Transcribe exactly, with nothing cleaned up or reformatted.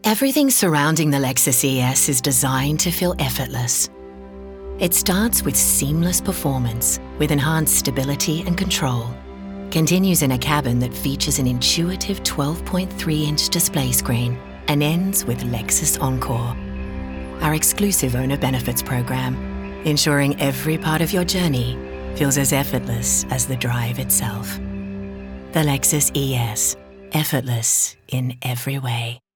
Everything surrounding the Lexus E S is designed to feel effortless. It starts with seamless performance, with enhanced stability and control, continues in a cabin that features an intuitive twelve point three inch display screen, and ends with Lexus Encore, our exclusive owner benefits program, ensuring every part of your journey feels as effortless as the drive itself. The Lexus E S, effortless in every way.